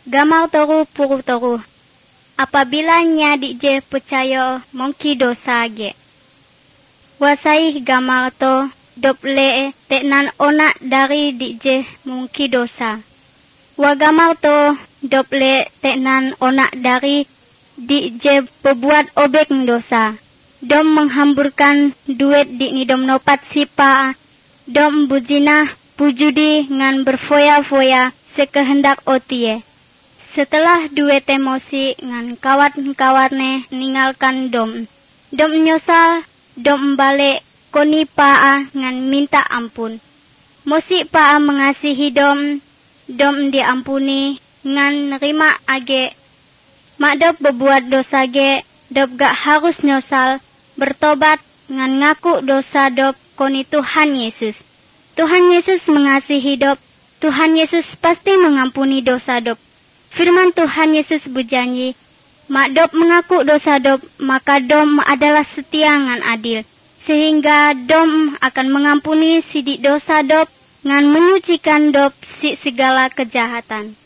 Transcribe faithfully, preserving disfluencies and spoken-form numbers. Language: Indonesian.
Gamal toru puru toru. Apabila nya di je percaya mongki dosa ge. Wasai gamal to dople teknan onak dari di je mongki dosa. Wa gamal to dople teknan onak dari di je pebuat obek dosa. Dom menghamburkan duit di nidom nopat sipa. Dom bujina pujudi ngan berfoya-foya sekehendak otie. Setelah duit emosi ngan kawat-kawatne ninggalkan dom. Dom nyosal, dom balik koni paa ngan minta ampun. Mosi paa mengasihi dom, dom diampuni ngan nerima age. Mak dop berbuat dosa ge, dop gak harus nyosal, bertobat ngan ngaku dosa dop koni Tuhan Yesus. Tuhan Yesus mengasihi dop, Tuhan Yesus pasti mengampuni dosa dop. Firman Tuhan Yesus berjanji, mak dop mengaku dosa dop, maka dom adalah setia ngan adil. Sehingga dom akan mengampuni sidik dosa dop, ngan menyucikan dop si segala kejahatan.